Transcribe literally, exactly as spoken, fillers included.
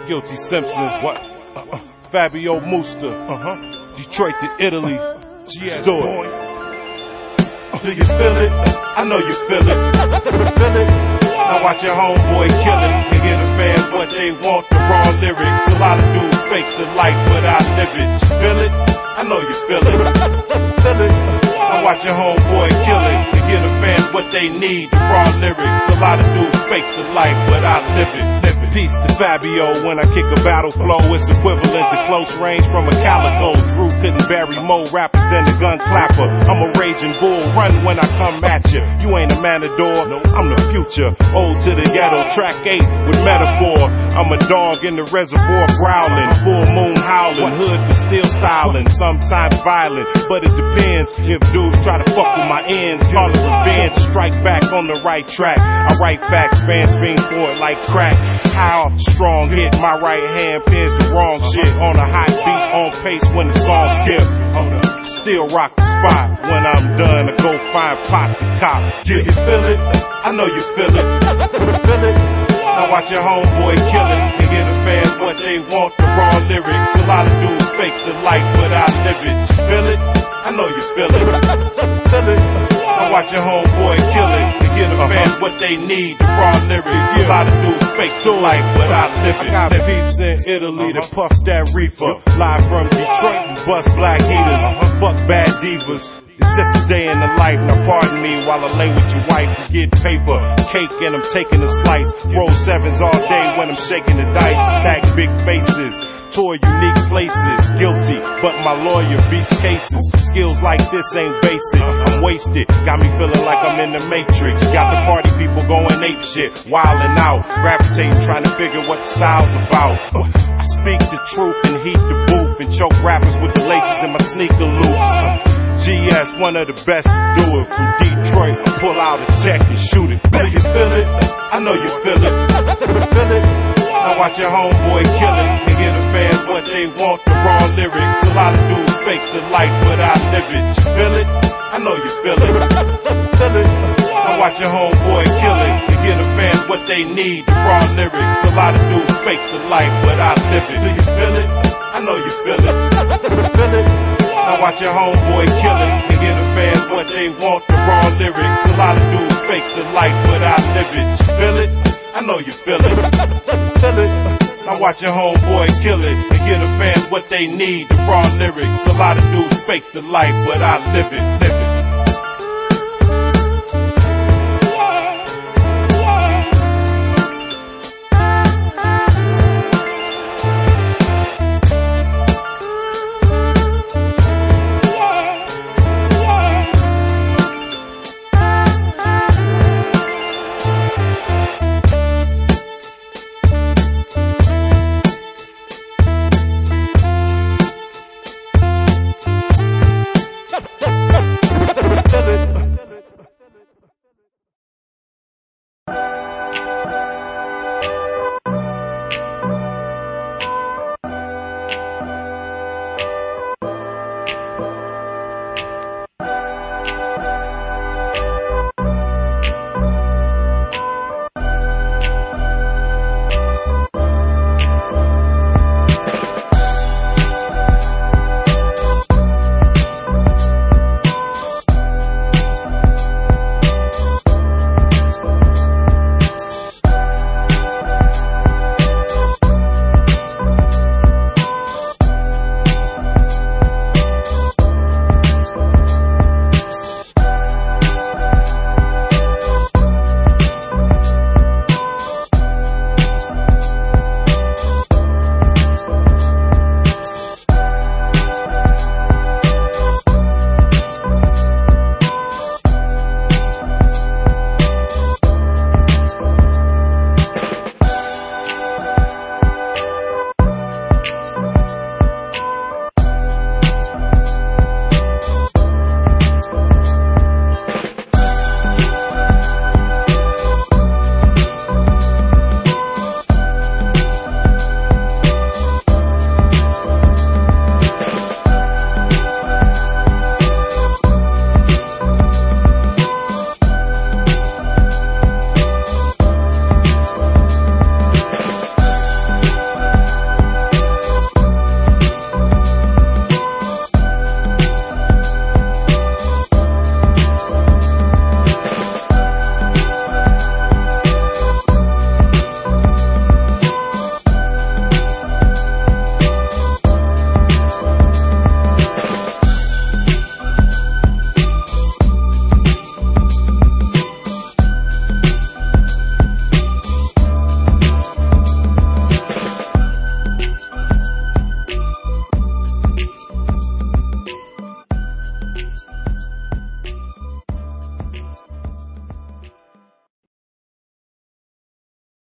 Guilty Simpson, what? Uh, uh, Fabio Musta, uh-huh. Detroit to Italy, G S Do it. Uh, do you feel it? I know you feel it. Feel it? Now watch your homeboy kill it and give the fans what they want, the raw lyrics. A lot of dudes fake the life, but I live it. You feel it? I know you feel it. Feel it? Now watch your homeboy kill it and give the fans what they need, the raw lyrics. A lot of dudes fake the life, but I live it. Live it. Peace to Fabio when I kick a battle flow. It's equivalent to close range from a calico. Drew couldn't bury more rappers than the gun clapper. I'm a raging bull, run when I come at you. You ain't a matador, I'm the future. Old to the ghetto, track eight with metaphor. I'm a dog in the reservoir growling, full moon howling, hood but still styling, sometimes violent, but it depends if dudes try to fuck with my ends. Call it revenge, strike back on the right track. I write facts, fans fiend for it like crack. How strong hit, my right hand pins the wrong shit. On a hot beat, on pace when the song skip. Still rock the spot. When I'm done, I go find pot to cop. Yeah, you feel it? I know you feel it. Feel it? Now watch your homeboy kill it and give the fans what they want, the raw lyrics. A lot of dudes fake the life, but I live it. You feel it? I know you feel it. Feel it? Now watch your homeboy kill it and give the fans what they need, the raw lyrics. A lot of dudes fake the life, but I live it. I got peeps in Italy that puff that reefer. Live from Detroit, we bust black heaters. Fuck bad divas. It's just a day in the life. Now pardon me while I lay with your wife and get paper, cake, and I'm taking a slice. Roll sevens all day when I'm shaking the dice. Stack big faces, tour unique places. Guilty, but my lawyer beats cases. Skills like this ain't basic. I'm wasted, got me feeling like I'm in the Matrix. Got the party people going ape shit, wildin' out, gravitating, trying to figure what the style's about. I speak the truth and heat the booth and choke rappers with the laces in my sneaker loops. G S, one of the best to do it. From Detroit, I pull out a tech and shoot it. Do you feel it? I know you feel it. Feel it? Now watch your homeboy kill it and give the fans what they want, the raw lyrics. A lot of dudes fake the life, but I live it. You feel it? I know you feel it. Feel it? Now watch your homeboy kill it and give the fans what they need, the raw lyrics. A lot of dudes fake the life, but I live it. Do you feel it? I know you feel it. Feel it? Now watch your homeboy kill it and give the fans what they want, the raw lyrics. A lot of dudes fake the life, but I live it. You feel it? I know you feel it. Feel it? Now watch your homeboy kill it and give the fans what they need, the raw lyrics. A lot of dudes fake the life, but I live it. Live it.